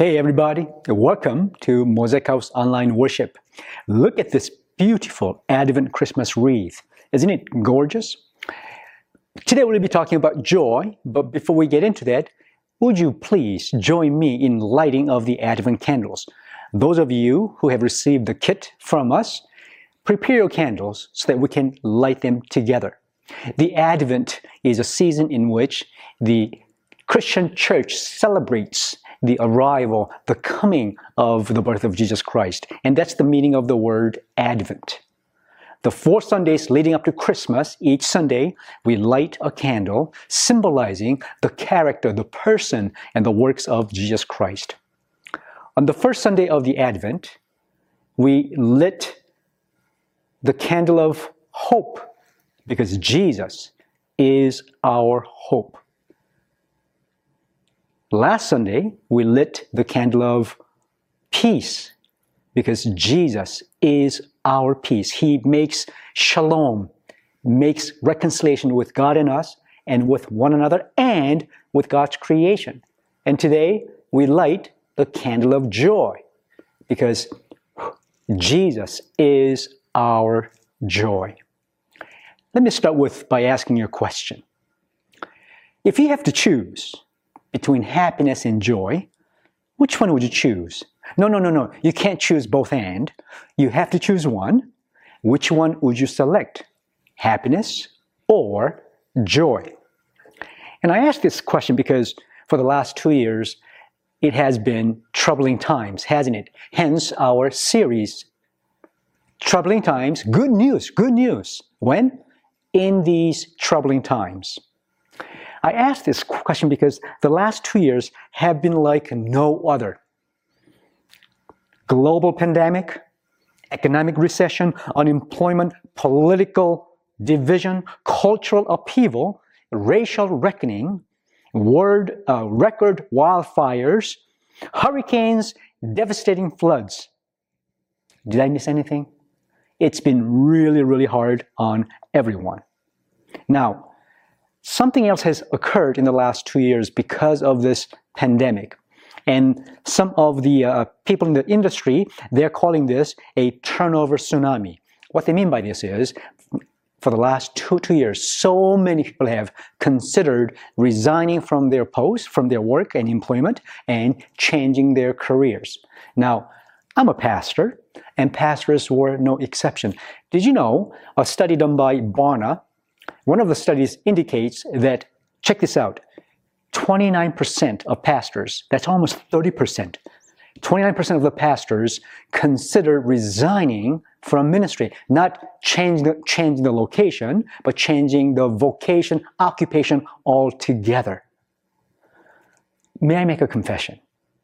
Hey everybody, welcome to Mosaic House Online Worship. Look at this beautiful Advent Christmas wreath. Isn't it gorgeous? Today we'll be talking about joy, but before we get into that, would you please join me in lighting of the Advent candles? Those of you who have received the kit from us, prepare your candles so that we can light them together. The Advent is a season in which the Christian church celebrates the arrival, the coming of the birth of Jesus Christ. And that's the meaning of the word Advent. The 4 Sundays leading up to Christmas, each Sunday, we light a candle symbolizing the character, the person, and the works of Jesus Christ. On the first Sunday of the Advent, we lit the candle of hope because Jesus is our hope. Last Sunday, we lit the candle of peace because Jesus is our peace. He makes shalom, makes reconciliation with God and us and with one another and with God's creation. And today, we light the candle of joy because Jesus is our joy. Let me start by asking you a question. If you have to choose between happiness and joy, which one would you choose? No. You can't choose both and. You have to choose one. Which one would you select? Happiness or joy? And I ask this question because for the last 2 years, it has been troubling times, hasn't it? Hence our series, Troubling Times, Good News, Good News. When? In these troubling times. I ask this question because the last 2 years have been like no other. Global pandemic, economic recession, unemployment, political division, cultural upheaval, racial reckoning, record wildfires, hurricanes, devastating floods. Did I miss anything? It's been really hard on everyone. Now, something else has occurred in the last 2 years because of this pandemic. And some of the people in the industry, they're calling this a turnover tsunami. What they mean by this is, for the last two years, so many people have considered resigning from their post, from their work and employment, and changing their careers. Now, I'm a pastor, and pastors were no exception. Did you know a study done by Barna, one of the studies indicates that, check this out, 29% of pastors, that's almost 30%, 29% of the pastors consider resigning from ministry, not changing the location, but changing the vocation, occupation altogether. May I make a confession?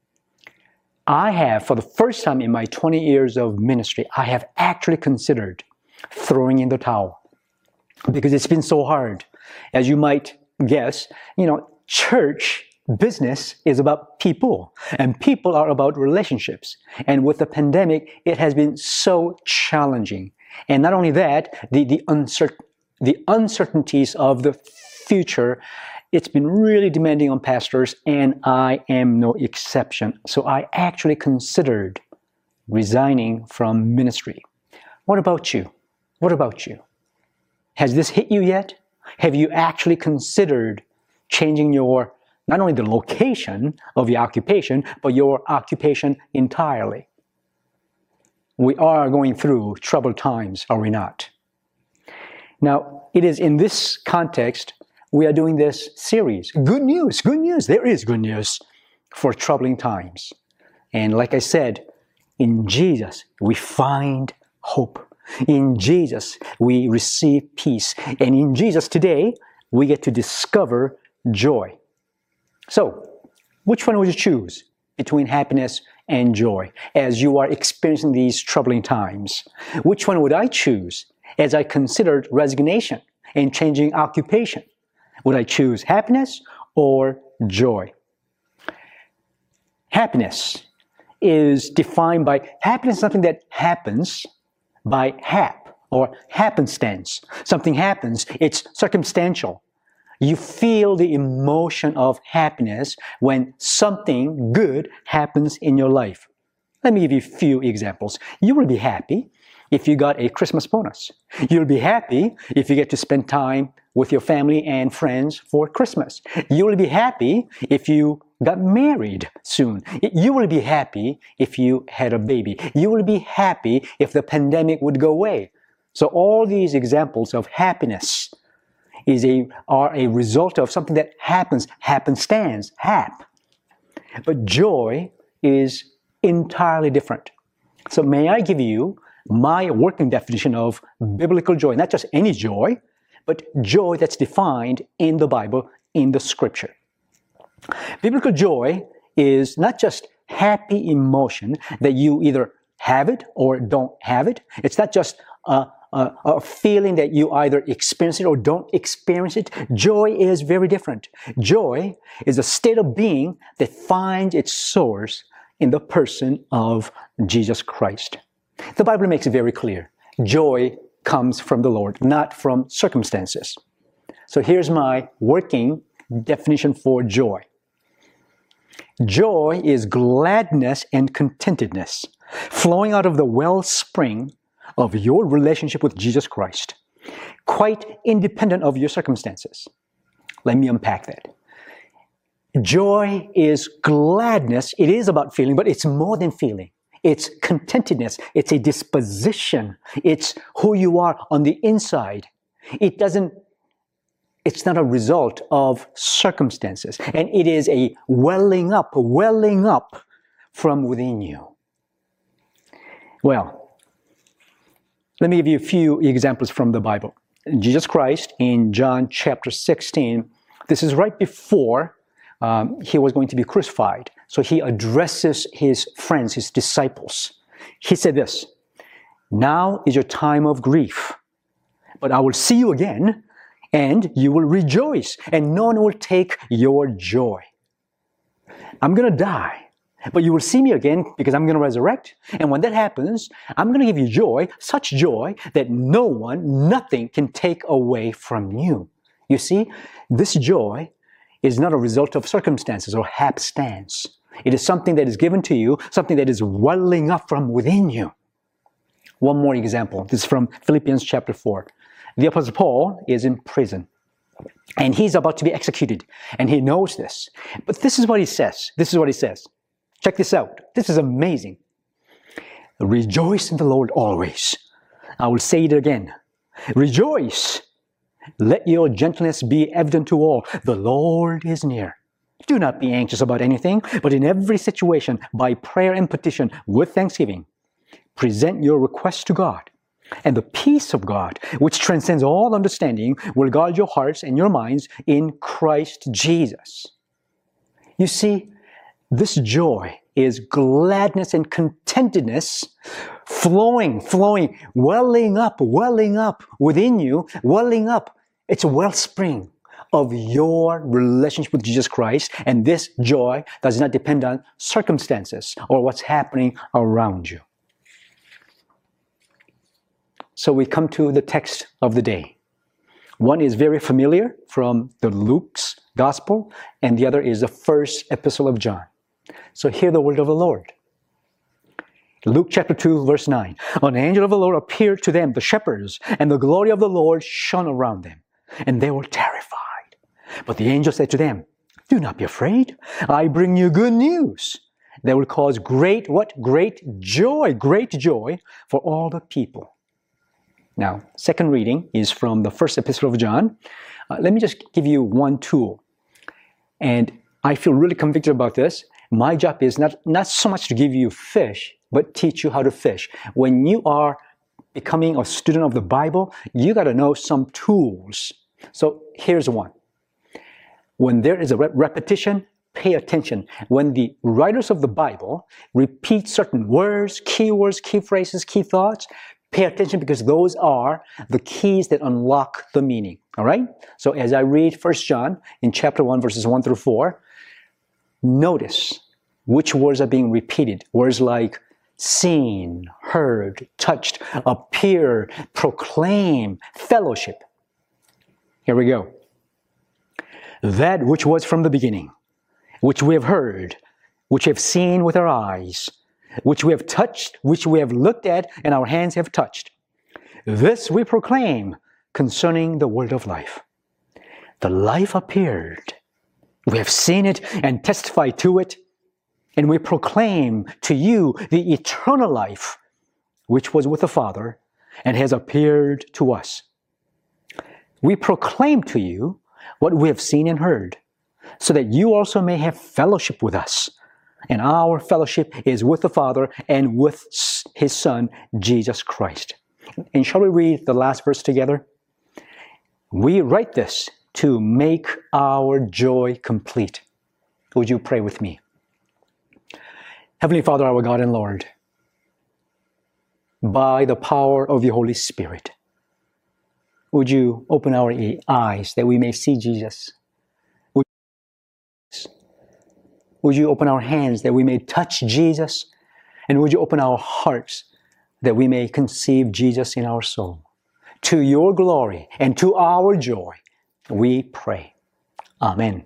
I have, for the first time in my 20 years of ministry, I have actually considered throwing in the towel. Because it's been so hard. As you might guess, church business is about people, and people are about relationships. And with the pandemic, it has been so challenging. And not only that, the uncertainties of the future, it's been really demanding on pastors, and I am no exception. So I actually considered resigning from ministry. What about you? What about you? Has this hit you yet? Have you actually considered changing not only the location of your occupation, but your occupation entirely? We are going through troubled times, are we not? Now, it is in this context we are doing this series. Good news, good news. There is good news for troubling times. And like I said, in Jesus we find hope. In Jesus, we receive peace. And in Jesus today, we get to discover joy. So, which one would you choose between happiness and joy as you are experiencing these troubling times? Which one would I choose as I considered resignation and changing occupation? Would I choose happiness or joy? Happiness is defined by something that happens by hap or happenstance. Something happens, it's circumstantial. You feel the emotion of happiness when something good happens in your life. Let me give you a few examples. You will be happy if you got a Christmas bonus. You'll be happy if you get to spend time with your family and friends for Christmas. You will be happy if you got married soon. You will be happy if you had a baby. You will be happy if the pandemic would go away. So all these examples of happiness are a result of something that happens, happenstance, hap. But joy is entirely different. So may I give you my working definition of biblical joy, not just any joy, but joy that's defined in the Bible, in the Scripture. Biblical joy is not just happy emotion that you either have it or don't have it. It's not just a feeling that you either experience it or don't experience it. Joy is very different. Joy is a state of being that finds its source in the person of Jesus Christ. The Bible makes it very clear. Joy comes from the Lord, not from circumstances. So here's my working definition for joy. Joy is gladness and contentedness flowing out of the wellspring of your relationship with Jesus Christ, quite independent of your circumstances. Let me unpack that. Joy is gladness. It is about feeling, but it's more than feeling. It's contentedness. It's a disposition. It's who you are on the inside. It's not a result of circumstances. And it is a welling up from within you. Well, let me give you a few examples from the Bible. Jesus Christ in John chapter 16, this is right before he was going to be crucified. So he addresses his friends, his disciples. He said this, "Now is your time of grief, but I will see you again, and you will rejoice, and no one will take your joy. I'm going to die, but you will see me again because I'm going to resurrect. And when that happens, I'm going to give you joy, such joy that no one, nothing can take away from you." You see, this joy is not a result of circumstances or hapstance. It is something that is given to you, something that is welling up from within you. One more example. This is from Philippians chapter 4. The Apostle Paul is in prison, and he's about to be executed, and he knows this. But this is what he says. Check this out. This is amazing. "Rejoice in the Lord always." I will say it again. Rejoice. "Let your gentleness be evident to all. The Lord is near. Do not be anxious about anything, but in every situation, by prayer and petition, with thanksgiving, present your requests to God. And the peace of God, which transcends all understanding, will guard your hearts and your minds in Christ Jesus." You see, this joy is gladness and contentedness flowing, welling up within you, welling up. It's a wellspring of your relationship with Jesus Christ, and this joy does not depend on circumstances or what's happening around you. So we come to the text of the day. One is very familiar from the Luke's Gospel, and the other is the first epistle of John. So hear the word of the Lord. Luke chapter 2, verse 9. "An angel of the Lord appeared to them, the shepherds, and the glory of the Lord shone around them, and they were terrified. But the angel said to them, 'Do not be afraid. I bring you good news that will cause great joy for all the people.'" Now, second reading is from the first epistle of John. Let me just give you one tool. And I feel really convicted about this. My job is not so much to give you fish, but teach you how to fish. When you are becoming a student of the Bible, you got to know some tools. So here's one. When there is a repetition, pay attention. When the writers of the Bible repeat certain words, key phrases, key thoughts, pay attention because those are the keys that unlock the meaning. All right? So as I read 1 John in chapter 1, verses 1 through 4, notice which words are being repeated. Words like seen, heard, touched, appear, proclaim, fellowship. Here we go. that which was from the beginning, which we have heard, which we have seen with our eyes, which we have touched, which we have looked at, and our hands have touched. This we proclaim concerning the word of life. The life appeared. We have seen it and testified to it, and we proclaim to you the eternal life, which was with the Father and has appeared to us. We proclaim to you what we have seen and heard, so that you also may have fellowship with us. And our fellowship is with the Father and with His Son, Jesus Christ. And shall we read the last verse together? We write this to make our joy complete. Would you pray with me? Heavenly Father, our God and Lord, by the power of the Holy Spirit, would you open our eyes that we may see Jesus? Would you open our hands that we may touch Jesus? And would you open our hearts that we may conceive Jesus in our soul? To your glory and to our joy, we pray. Amen.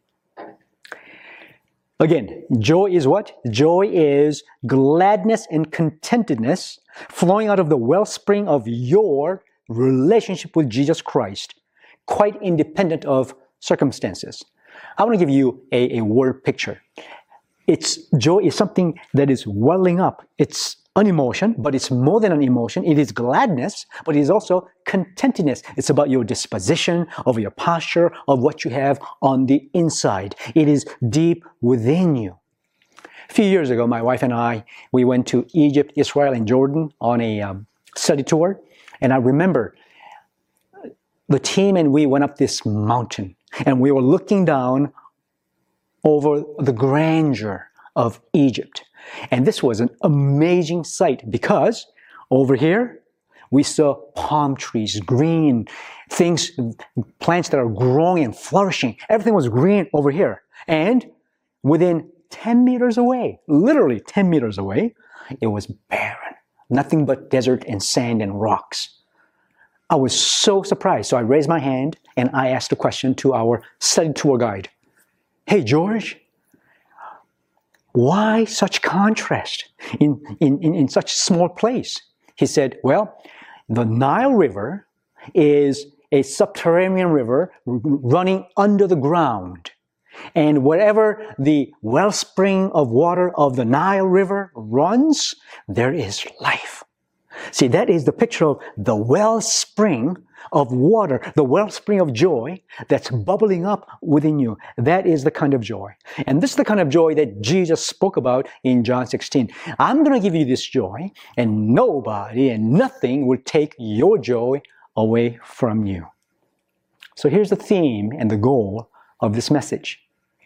Again, joy is what? Joy is gladness and contentedness flowing out of the wellspring of your relationship with Jesus Christ, quite independent of circumstances. I want to give you a word picture. Joy is something that is welling up. It's an emotion, but it's more than an emotion. It is gladness, but it is also contentedness. It's about your disposition, of your posture, of what you have on the inside. It is deep within you. A few years ago, my wife and I, we went to Egypt, Israel, and Jordan on a study tour. And I remember the team and we went up this mountain, and we were looking down over the grandeur of Egypt. And this was an amazing sight because over here we saw palm trees, green things, plants that are growing and flourishing. Everything was green over here. And within 10 meters away, literally 10 meters away, it was barren. Nothing but desert and sand and rocks. I was so surprised. So I raised my hand and I asked a question to our study tour guide. Hey, George, why such contrast in such a small place? He said, well, the Nile River is a subterranean river running under the ground. And wherever the wellspring of water of the Nile River runs, there is life. See, that is the picture of the wellspring of water, the wellspring of joy that's bubbling up within you. That is the kind of joy. And this is the kind of joy that Jesus spoke about in John 16. I'm going to give you this joy, and nobody and nothing will take your joy away from you. So here's the theme and the goal of this message.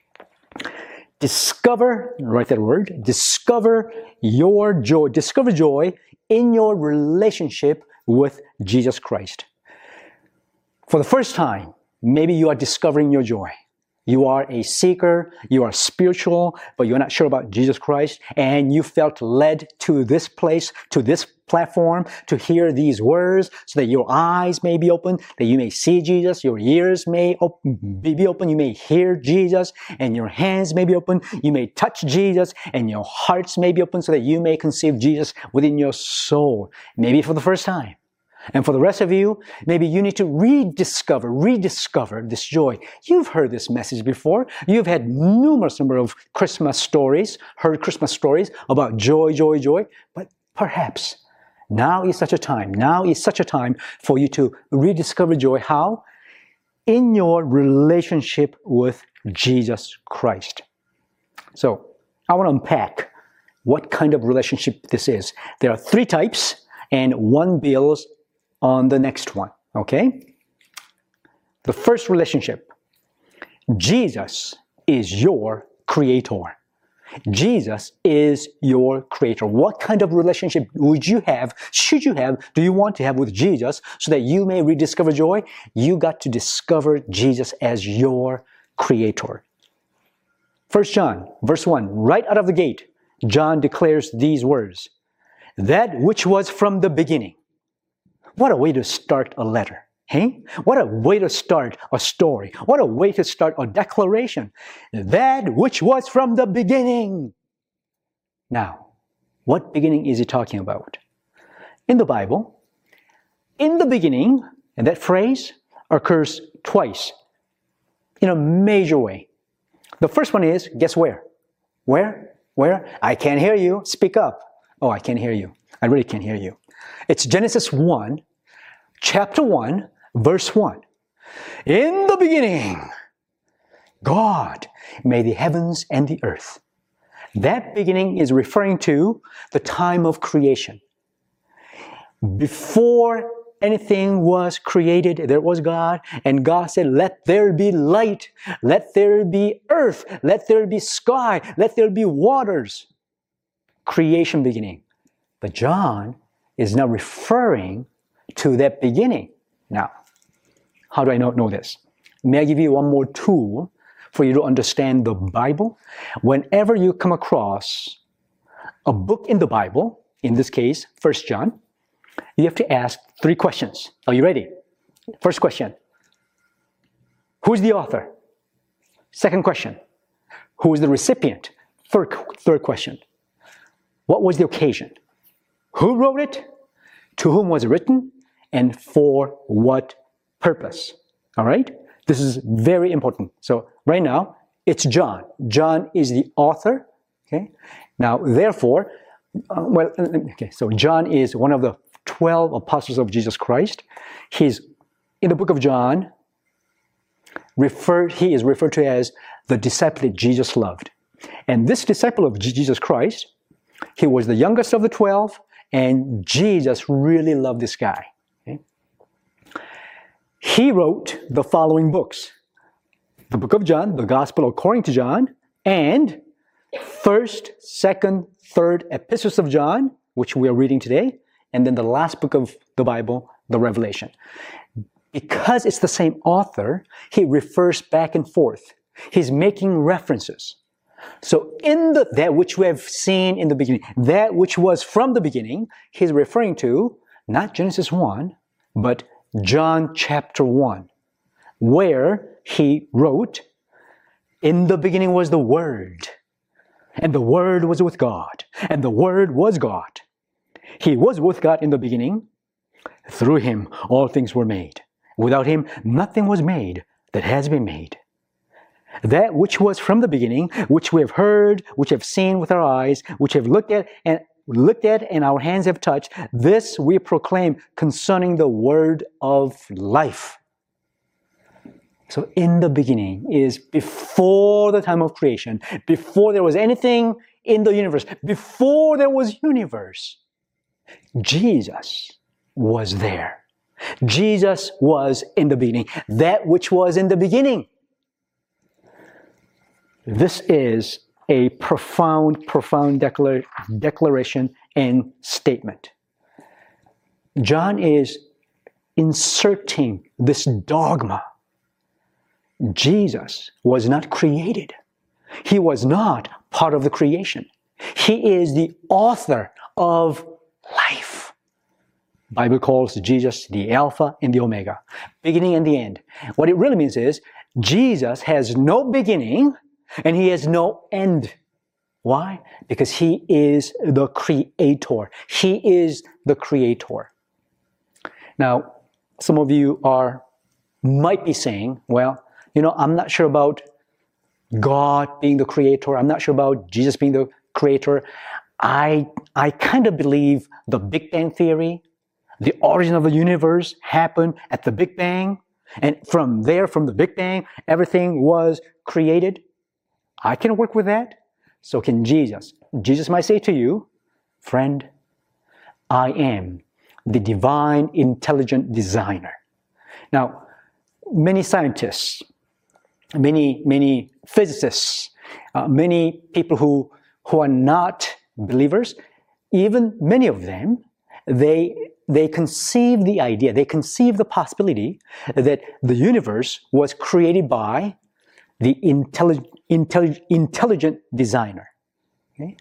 Discover, write that word, discover your joy. Discover joy in your relationship with Jesus Christ. For the first time, maybe you are discovering your joy. You are a seeker, you are spiritual, but you're not sure about Jesus Christ, and you felt led to this place, to this platform, to hear these words, so that your eyes may be open, that you may see Jesus, your ears may be open, you may hear Jesus, and your hands may be open, you may touch Jesus, and your hearts may be open, so that you may conceive Jesus within your soul, maybe for the first time. And for the rest of you, maybe you need to rediscover this joy. You've heard this message before. You've had numerous number of Christmas stories, heard Christmas stories about joy, joy, joy. But perhaps now is such a time for you to rediscover joy. How? In your relationship with Jesus Christ. So I want to unpack what kind of relationship this is. There are three types, and one builds on the next one, okay? The first relationship. Jesus is your creator. Jesus is your creator. What kind of relationship would you have, should you have, do you want to have with Jesus so that you may rediscover joy? You got to discover Jesus as your creator. 1 John, verse 1, right out of the gate, John declares these words. That which was from the beginning. What a way to start a letter. Hey? What a way to start a story. What a way to start a declaration. That which was from the beginning. Now, what beginning is he talking about? In the Bible, in the beginning, and that phrase occurs twice in a major way. The first one is, guess where? Where? I can't hear you. Speak up. Oh, I can't hear you. I really can't hear you. It's Genesis 1, chapter 1, verse 1. In the beginning, God made the heavens and the earth. That beginning is referring to the time of creation. Before anything was created, there was God, and God said, let there be light, let there be earth, let there be sky, let there be waters. Creation beginning. But John is now referring to that beginning. Now, how do I know this? May I give you one more tool for you to understand the Bible? Whenever you come across a book in the Bible, in this case, 1 John, you have to ask 3 questions. Are you ready? First question, who's the author? Second question, who is the recipient? Third question, what was the occasion? Who wrote it? To whom was it written? And for what purpose? All right? This is very important. So right now, it's John. John is the author. Okay? Now, therefore, so John is one of the 12 apostles of Jesus Christ. He's, in the book of John, he is referred to as the disciple that Jesus loved. And this disciple of Jesus Christ, he was the youngest of the 12, and Jesus really loved this guy. Okay? He wrote the following books: the book of John, the Gospel according to John, and 1st, 2nd, 3rd epistles of John, which we are reading today, and then the last book of the Bible, the Revelation. Because it's the same author, he refers back and forth. He's making references. So in that which we have seen in the beginning, that which was from the beginning, he's referring to not Genesis 1, but John chapter 1, where he wrote, in the beginning was the Word, and the Word was with God, and the Word was God. He was with God in the beginning. Through him all things were made. Without him nothing was made that has been made. That which was from the beginning, which we have heard, which have seen with our eyes, which have looked at and our hands have touched, this we proclaim concerning the word of life. So in the beginning is before the time of creation, before there was anything in the universe, before there was universe, Jesus was there. Jesus was in the beginning. That which was in the beginning. This is a profound declaration and statement. John is inserting this dogma. Jesus was not created. He was not part of the creation. He is the author of life. The Bible calls Jesus the Alpha and the Omega, beginning and the end. What it really means is Jesus has no beginning and he has no end. Why? Because he is the creator. He is the creator. Now, some of you might be saying, well, I'm not sure about God being the creator. I'm not sure about Jesus being the creator. I kind of believe the Big Bang theory, the origin of the universe happened at the Big Bang. And from the Big Bang, everything was created. I can work with that. So can Jesus. Jesus might say to you, friend, I am the divine intelligent designer. Now, many scientists, many physicists, many people who are not believers, even many of them, they conceive the idea, they conceive the possibility that the universe was created by the intelligent designer. Okay?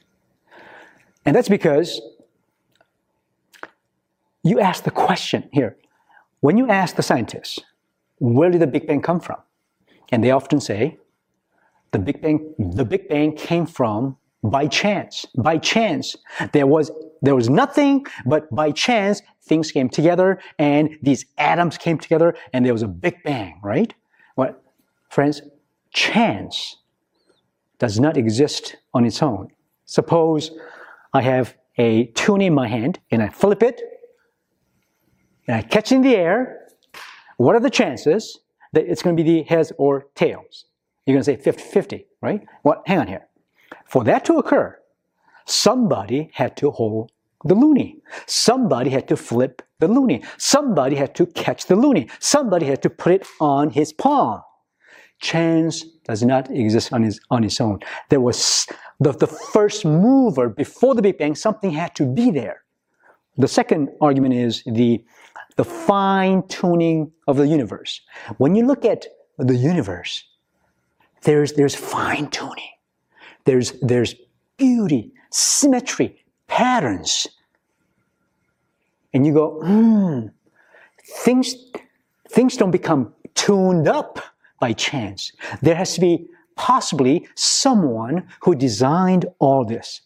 And that's because you ask the question here, When you ask the scientists, where did the Big Bang come from? And they often say, the Big Bang came from by chance. By chance. There was nothing, but by chance, things came together, and these atoms came together, and there was a Big Bang, right? Well, friends, chance does not exist on its own. Suppose I have a tune in my hand, and I flip it, and I catch it in the air. What are the chances that it's going to be the heads or tails? You're going to say 50-50, right? Well, hang on here. For that to occur, somebody had to hold the loonie. Somebody had to flip the loonie. Somebody had to catch the loonie. Somebody had to put it on his palm. Chance does not exist on its own. There was the first mover before the Big Bang. Something had to be there. The second argument is the fine-tuning of the universe. When you look at the universe, there's fine-tuning. There's beauty, symmetry, patterns. And you go, things don't become tuned up by chance. There has to be possibly someone who designed all this.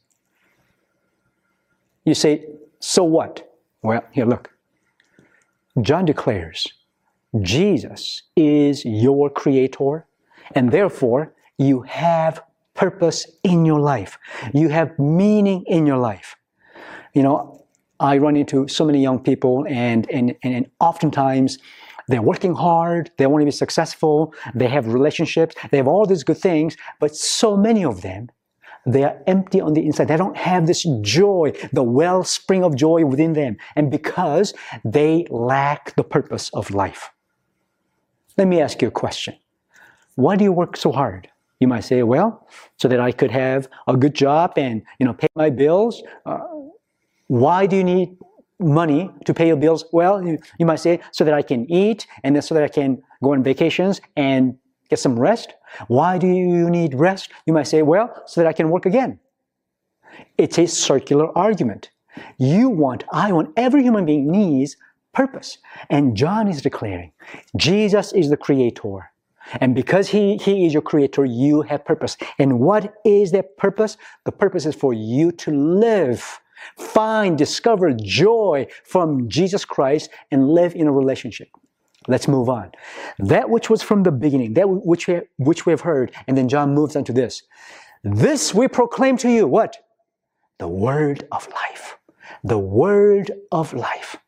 You say, so what? Well, here, look. John declares, Jesus is your creator, and therefore you have purpose in your life. You have meaning in your life. You know, I run into so many young people, and oftentimes they're working hard, they want to be successful, they have relationships, they have all these good things, but so many of them, they are empty on the inside. They don't have this joy, the wellspring of joy within them, and because they lack the purpose of life. Let me ask you a question. Why do you work so hard? You might say, well, so that I could have a good job and, pay my bills. Why do you need money to pay your bills? Well, you might say, so that I can eat, and then so that I can go on vacations and get some rest. Why do you need rest? You might say, well, so that I can work again. It's a circular argument. I want, every human being needs purpose. And John is declaring, Jesus is the creator. And because he is your creator, you have purpose. And what is that purpose? The purpose is for you to live, discover joy from Jesus Christ, and live in a relationship. Let's move on. That which was from the beginning, that which we have heard, and then John moves on to this. This we proclaim to you, what? The word of life. The word of life.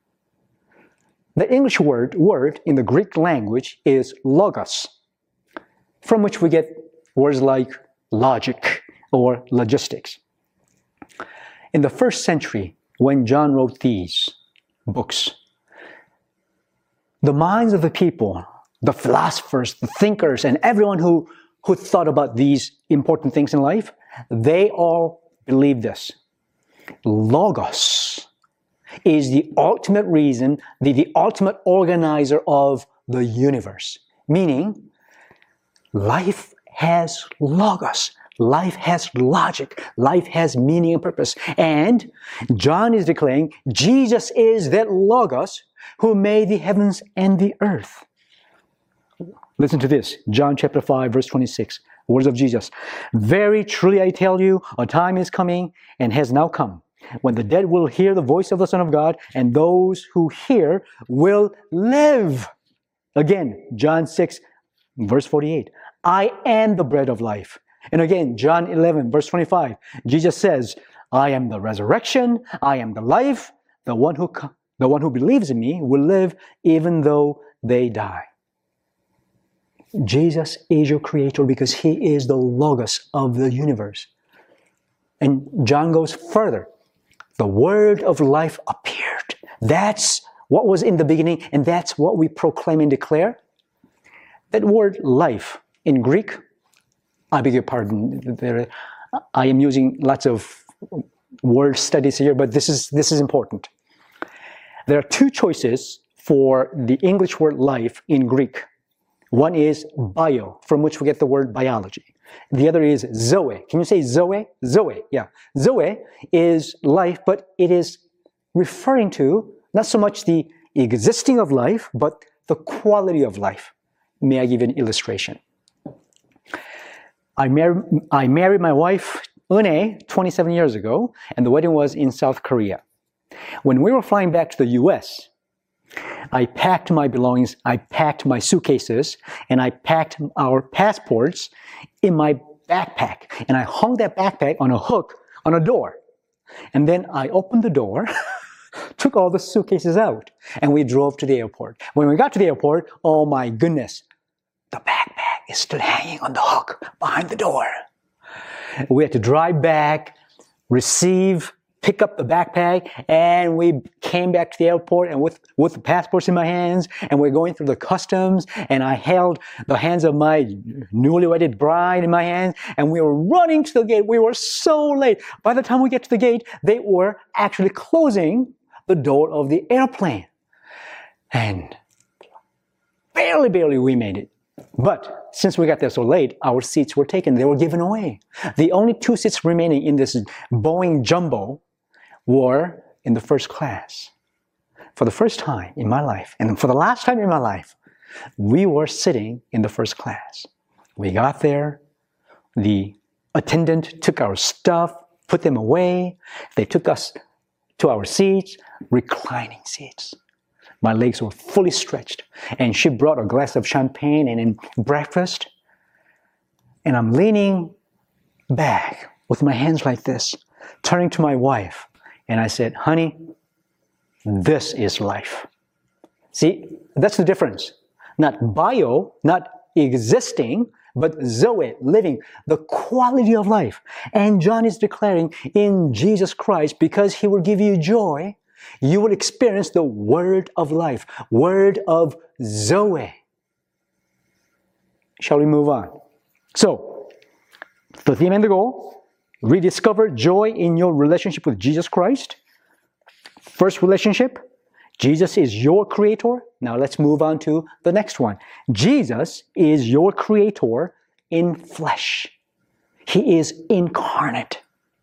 The English word in the Greek language is logos, from which we get words like logic or logistics. In the first century, when John wrote these books, the minds of the people, the philosophers, the thinkers, and everyone who thought about these important things in life, they all believed this. Logos is the ultimate reason, the ultimate organizer of the universe. Meaning, life has logos. Life has logic. Life has meaning and purpose. And John is declaring Jesus is that logos who made the heavens and the earth. Listen to this. John chapter 5, verse 26. Words of Jesus. Very truly I tell you, a time is coming and has now come, when the dead will hear the voice of the Son of God, and those who hear will live. Again, John 6, verse 48. I am the bread of life. And again, John 11, verse 25. Jesus says, I am the resurrection, I am the life. The one who believes in me will live even though they die. Jesus is your creator because he is the logos of the universe. And John goes further. The word of life appeared. That's what was in the beginning, and that's what we proclaim and declare. That word life in Greek, I beg your pardon, I am using lots of word studies here, but this is important. There are two choices for the English word life in Greek. One is bio, from which we get the word biology. The other is zoe. Can you say zoe? Zoe, yeah. Zoe is life, but it is referring to not so much the existing of life, but the quality of life. May I give you an illustration? I married my wife, Eunhae, 27 years ago, and the wedding was in South Korea. When we were flying back to the US, I packed my belongings, I packed my suitcases, and I packed our passports in my backpack. And I hung that backpack on a hook on a door. And then I opened the door, took all the suitcases out, and we drove to the airport. When we got to the airport, oh my goodness, the backpack is still hanging on the hook behind the door. We had to drive back, pick up the backpack, and we came back to the airport and with the passports in my hands, and we're going through the customs, and I held the hands of my newly wedded bride in my hands, and we were running to the gate. We were so late. By the time we get to the gate, they were actually closing the door of the airplane. And barely we made it. But since we got there so late, our seats were taken. They were given away. The only 2 seats remaining in this Boeing Jumbo were in the first class. For the first time in my life, and for the last time in my life, we were sitting in the first class. We got there. The attendant took our stuff, put them away. They took us to our seats, reclining seats. My legs were fully stretched, and she brought a glass of champagne and breakfast. And I'm leaning back with my hands like this, turning to my wife, and I said, honey, this is life. See, that's the difference. Not bio, not existing, but Zoe, living, the quality of life. And John is declaring in Jesus Christ, because he will give you joy, you will experience the word of life, word of Zoe. Shall we move on? So, the theme and the goal, rediscover joy in your relationship with Jesus Christ. First relationship, Jesus is your creator. Now let's move on to the next one. Jesus is your creator in flesh. He is incarnate.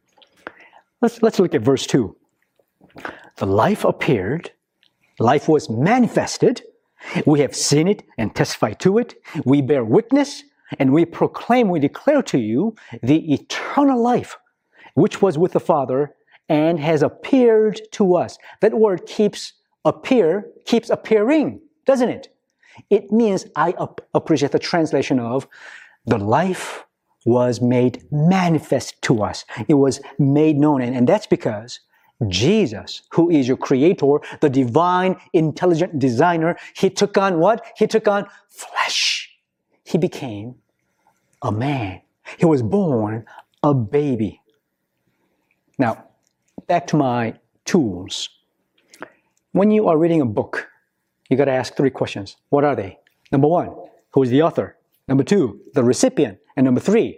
Let's look at verse 2. The life appeared, life was manifested. We have seen it and testified to it. We bear witness and we proclaim, we declare to you the eternal life which was with the Father and has appeared to us. That word keeps appearing, doesn't it? It means I appreciate the translation of the life was made manifest to us. It was made known, and that's because Jesus, who is your creator, the divine, intelligent designer, he took on what? He took on flesh. He became a man. He was born a baby. Now, back to my tools. When you are reading a book, you got to ask 3 questions. What are they? Number 1, who is the author? Number 2, the recipient. And number 3,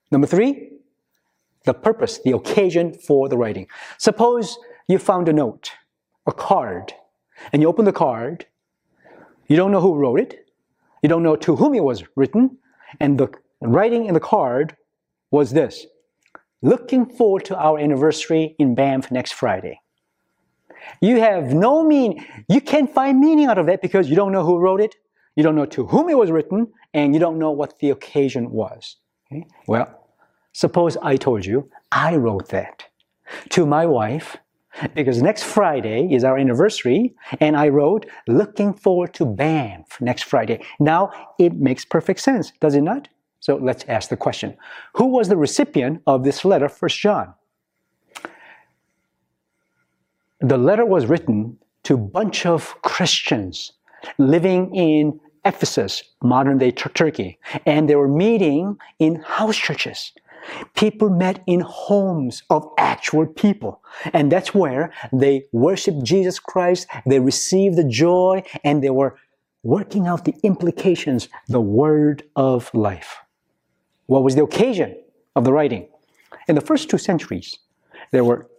the purpose, the occasion for the writing. Suppose you found a note, a card, and you open the card. You don't know who wrote it. You don't know to whom it was written. And the writing in the card was this: looking forward to our anniversary in Banff next Friday. You have no meaning. You can't find meaning out of that because you don't know who wrote it. You don't know to whom it was written, and you don't know what the occasion was. Okay? Well, suppose I told you I wrote that to my wife because next Friday is our anniversary, and I wrote, looking forward to Banff next Friday. Now, it makes perfect sense, does it not? So let's ask the question. Who was the recipient of this letter, 1 John? The letter was written to a bunch of Christians living in Ephesus, modern-day Turkey, and they were meeting in house churches. People met in homes of actual people, and that's where they worshiped Jesus Christ, they received the joy, and they were working out the implications, the word of life. What was the occasion of the writing? In the first 2 centuries, there were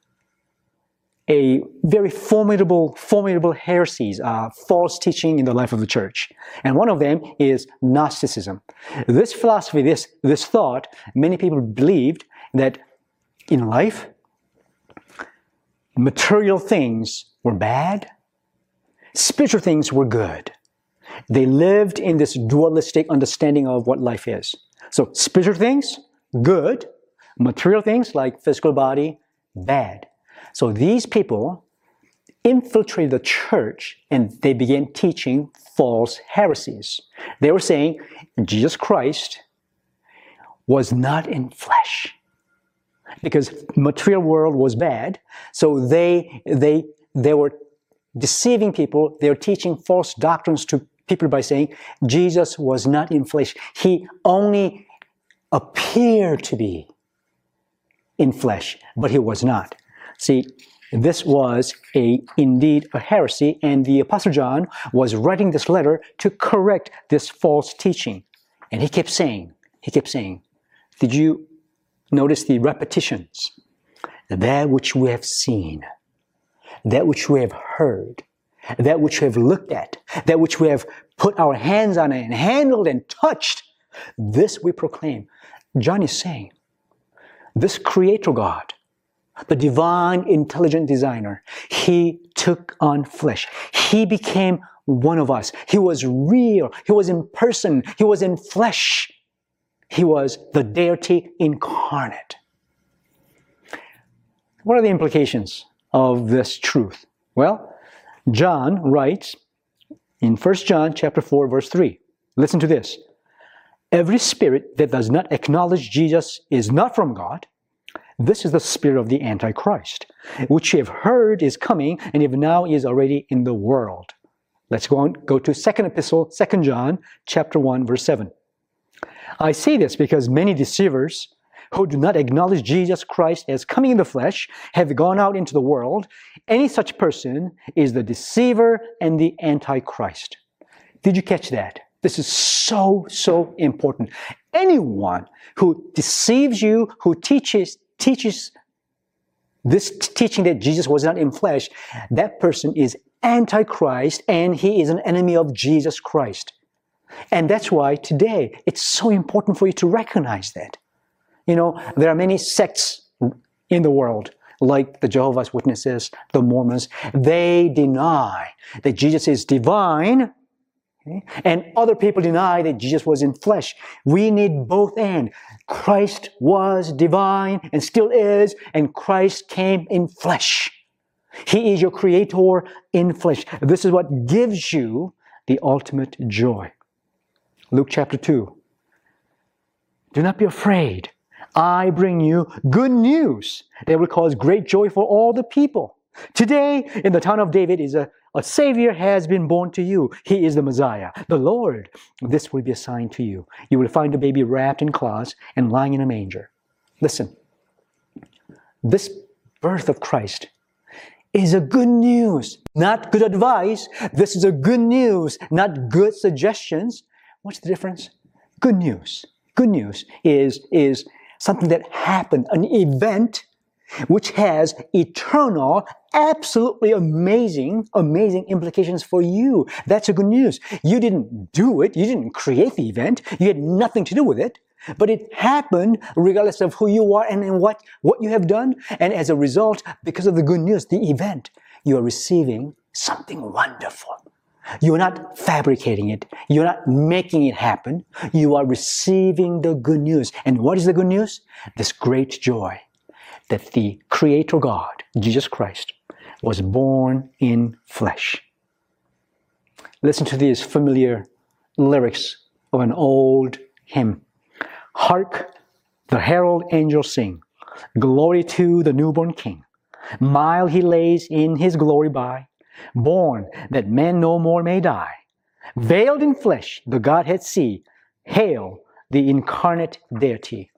a very formidable heresies, false teaching in the life of the church. And one of them is Gnosticism. This philosophy, this thought, many people believed that in life, material things were bad, spiritual things were good. They lived in this dualistic understanding of what life is. So spiritual things, good. Material things like physical body, bad. So these people infiltrated the church and they began teaching false heresies. They were saying Jesus Christ was not in flesh because material world was bad. So they were deceiving people. They were teaching false doctrines to people by saying Jesus was not in flesh. He only appeared to be in flesh, but he was not. See, this was indeed a heresy, and the Apostle John was writing this letter to correct this false teaching. And he kept saying, did you notice the repetitions? That which we have seen, that which we have heard, that which we have looked at, that which we have put our hands on and handled and touched, this we proclaim. John is saying, this Creator God, the divine intelligent designer, he took on flesh. He became one of us. He was real. He was in person. He was in flesh. He was the deity incarnate. What are the implications of this truth? Well, John writes in 1 John chapter 4, verse 3. Listen to this. Every spirit that does not acknowledge Jesus is not from God. This is the spirit of the Antichrist, which you have heard is coming and even now is already in the world. Let's go to 2nd epistle, 2 John chapter 1, verse 7. I say this because many deceivers who do not acknowledge Jesus Christ as coming in the flesh have gone out into the world. Any such person is the deceiver and the Antichrist. Did you catch that? This is so important. Anyone who deceives you, who teaches this teaching that Jesus was not in flesh, that person is Antichrist and he is an enemy of Jesus Christ. And that's why today it's so important for you to recognize that. You know, there are many sects in the world, like the Jehovah's Witnesses, the Mormons. They deny that Jesus is divine, okay? And other people deny that Jesus was in flesh. We need both and. Christ was divine and still is, and Christ came in flesh. He is your Creator in flesh. This is what gives you the ultimate joy. Luke chapter 2. Do not be afraid. I bring you good news that will cause great joy for all the people. Today, in the town of David, a Savior has been born to you. He is the Messiah, the Lord. This will be a sign to you. You will find a baby wrapped in cloths and lying in a manger. Listen, this birth of Christ is a good news, not good advice. This is a good news, not good suggestions. What's the difference? Good news. Good news is something that happened, an event which has eternal, absolutely amazing implications for you. That's the good news. You didn't do it. You didn't create the event. You had nothing to do with it. But it happened regardless of who you are and what you have done. And as a result, because of the good news, the event, you are receiving something wonderful. You are not fabricating it. You're not making it happen. You are receiving the good news. And what is the good news? This great joy that the Creator God, Jesus Christ, was born in flesh. Listen to these familiar lyrics of an old hymn. Hark, the herald angels sing, glory to the newborn King. Mild he lays in his glory by, born that man no more may die. Veiled in flesh, the Godhead see, hail the incarnate deity.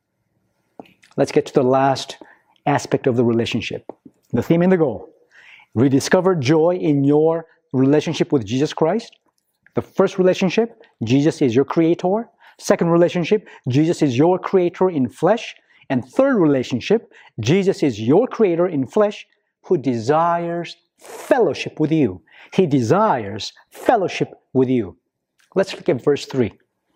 Let's get to the last aspect of the relationship, the theme and the goal. Rediscover joy in your relationship with Jesus Christ. The first relationship, Jesus is your Creator. Second relationship, Jesus is your Creator in flesh. And third relationship, Jesus is your Creator in flesh who desires fellowship with you. He desires fellowship with you. Let's look at verse 3.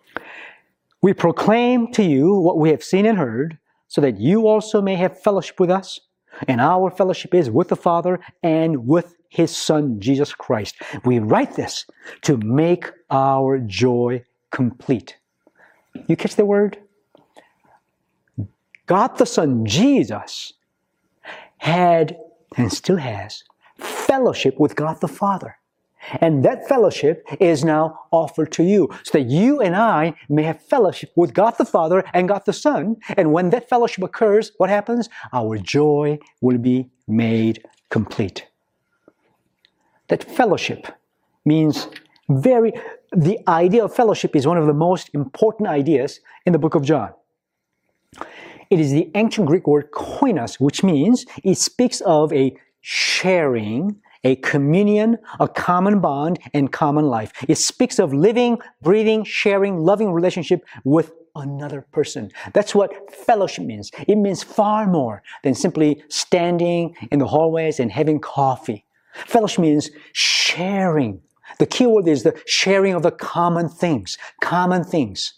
We proclaim to you what we have seen and heard, so that you also may have fellowship with us. And our fellowship is with the Father and with His Son, Jesus Christ. We write this to make our joy complete. You catch the word? God the Son, Jesus, had and still has fellowship with God the Father. And that fellowship is now offered to you, so that you and I may have fellowship with God the Father and God the Son. And when that fellowship occurs, what happens? Our joy will be made complete. That fellowship means the idea of fellowship is one of the most important ideas in the book of John. It is the ancient Greek word koinos, which means it speaks of a sharing, a communion, a common bond, and common life. It speaks of living, breathing, sharing, loving relationship with another person. That's what fellowship means. It means far more than simply standing in the hallways and having coffee. Fellowship means sharing. The key word is the sharing of the common things. Common things.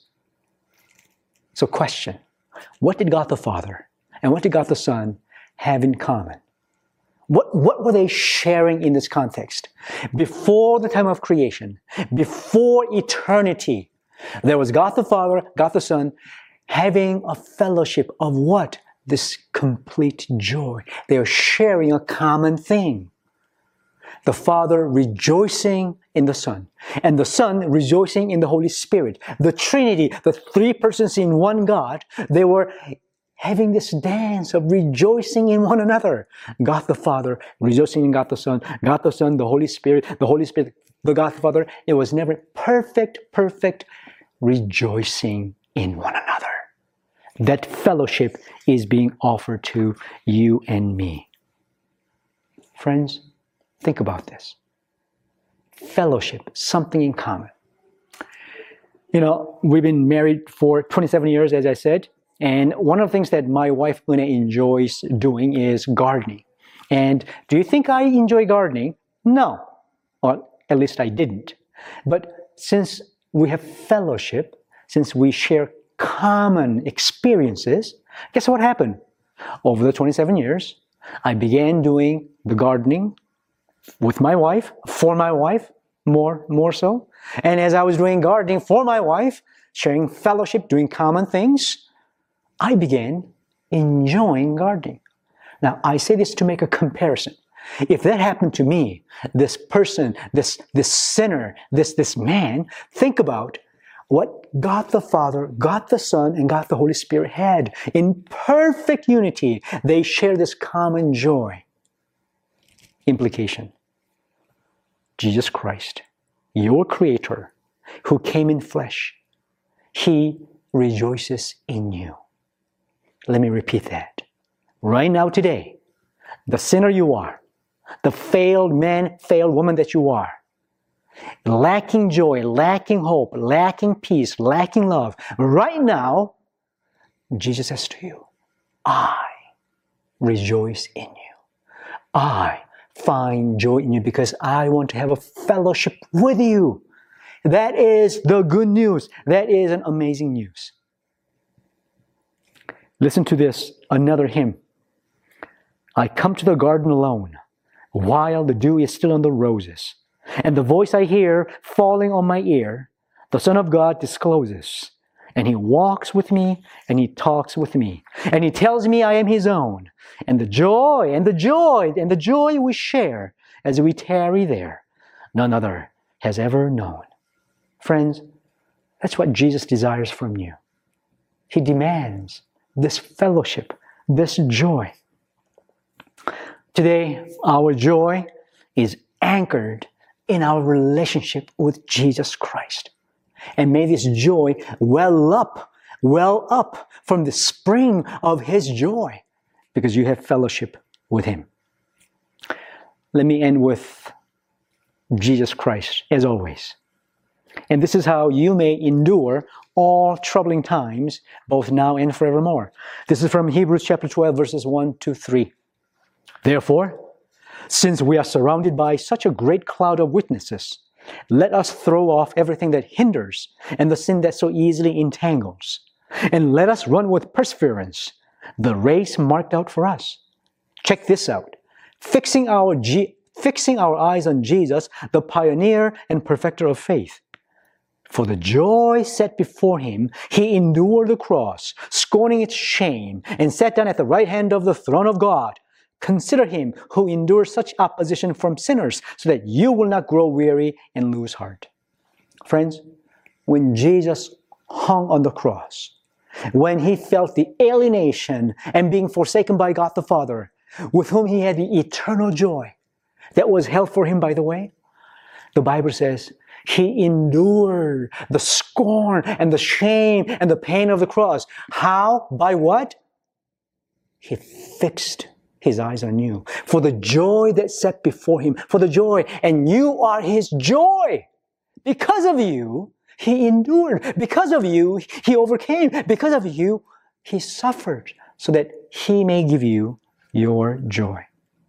So question, what did God the Father and what did God the Son have in common? What were they sharing in this context? Before the time of creation, before eternity, there was God the Father, God the Son, having a fellowship of what? This complete joy. They are sharing a common thing. The Father rejoicing in the Son, and the Son rejoicing in the Holy Spirit. The Trinity, the three persons in one God, they were having this dance of rejoicing in one another. God the Father rejoicing in God the Son, God the Son, the Holy Spirit, the God the Father. It was never perfect rejoicing in one another. That fellowship is being offered to you and me. Friends, think about this. Fellowship, something in common. You know, we've been married for 27 years, as I said, and one of the things that my wife Una enjoys doing is gardening. And do you think I enjoy gardening? No. Or at least I didn't. But since we have fellowship, since we share common experiences, guess what happened? Over the 27 years, I began doing the gardening with my wife, for my wife, more so. And as I was doing gardening for my wife, sharing fellowship, doing common things, I began enjoying gardening. Now, I say this to make a comparison. If that happened to me, this person, this sinner, this man, think about what God the Father, God the Son, and God the Holy Spirit had. In perfect unity, they share this common joy. Implication. Jesus Christ, your Creator, who came in flesh, He rejoices in you. Let me repeat that. Right now, today, the sinner you are, the failed man, failed woman that you are, lacking joy, lacking hope, lacking peace, lacking love, right now, Jesus says to you, I rejoice in you. I find joy in you because I want to have a fellowship with you. That is the good news. That is an amazing news. Listen to this, another hymn. I come to the garden alone, while the dew is still on the roses, and the voice I hear falling on my ear, the Son of God discloses, and He walks with me, and He talks with me, and He tells me I am His own, and the joy we share as we tarry there, none other has ever known. Friends, that's what Jesus desires from you. He demands this fellowship, this joy. Today, our joy is anchored in our relationship with Jesus Christ. And may this joy well up from the spring of His joy, because you have fellowship with Him. Let me end with Jesus Christ, as always. And this is how you may endure all troubling times, both now and forevermore. This is from Hebrews chapter 12, verses 1-3. Therefore, since we are surrounded by such a great cloud of witnesses, let us throw off everything that hinders and the sin that so easily entangles. And let us run with perseverance the race marked out for us, Check this out. Fixing our eyes on Jesus, the pioneer and perfecter of faith. For the joy set before him, he endured the cross, scorning its shame, and sat down at the right hand of the throne of God. Consider him who endured such opposition from sinners, so that you will not grow weary and lose heart. Friends, when Jesus hung on the cross, when he felt the alienation and being forsaken by God the Father, with whom he had the eternal joy that was held for him, by the way, the Bible says he endured the scorn and the shame and the pain of the cross. How? By what? He fixed his eyes on you. For the joy that set before him, for the joy, and you are his joy. Because of you, he endured. Because of you, he overcame. Because of you, he suffered, so that he may give you your joy.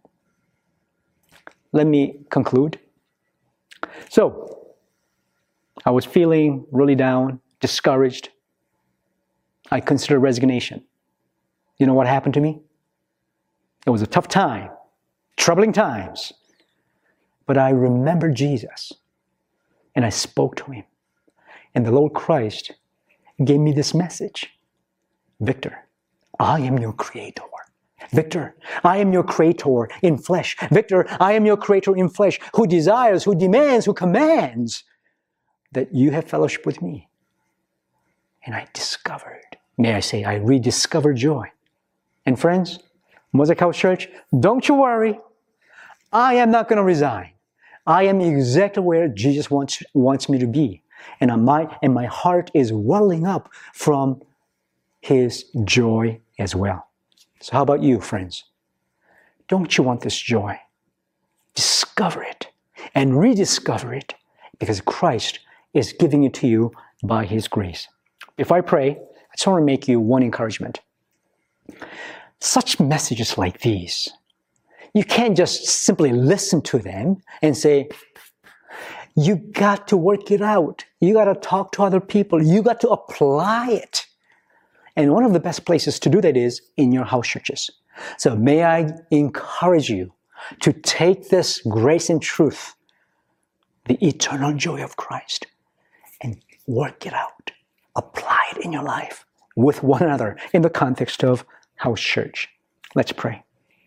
Let me conclude. So, I was feeling really down, discouraged. I considered resignation. You know what happened to me? It was a tough time, troubling times. But I remembered Jesus, and I spoke to him. And the Lord Christ gave me this message. Victor, I am your creator. Victor, I am your creator in flesh. Victor, I am your creator in flesh, who desires, who demands, who commands that you have fellowship with me. And I discovered, may I say, I rediscovered joy. And friends, Mosaic House Church, don't you worry. I am not going to resign. I am exactly where Jesus wants me to be. And my heart is welling up from his joy as well. So how about you, friends? Don't you want this joy? Discover it and rediscover it, because Christ is giving it to you by his grace. Before I pray, I just want to make you one encouragement. Such messages like these, you can't just simply listen to them and say, you got to work it out. You got to talk to other people. You got to apply it. And one of the best places to do that is in your house churches. So may I encourage you to take this grace and truth, the eternal joy of Christ, and work it out. Apply it in your life with one another in the context of house church. Let's pray.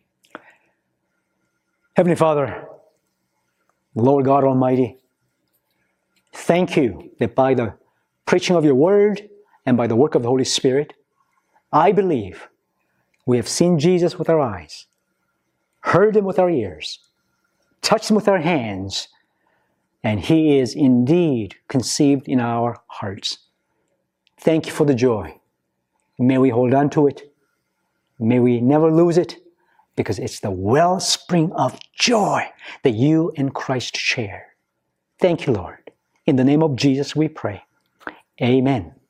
Heavenly Father, Lord God Almighty, thank you that by the preaching of your word and by the work of the Holy Spirit, I believe we have seen Jesus with our eyes, heard him with our ears, touched him with our hands, and he is indeed conceived in our hearts. Thank you for the joy. May we hold on to it. May we never lose it, because it's the wellspring of joy that you and Christ share. Thank you, Lord. In the name of Jesus we pray. Amen.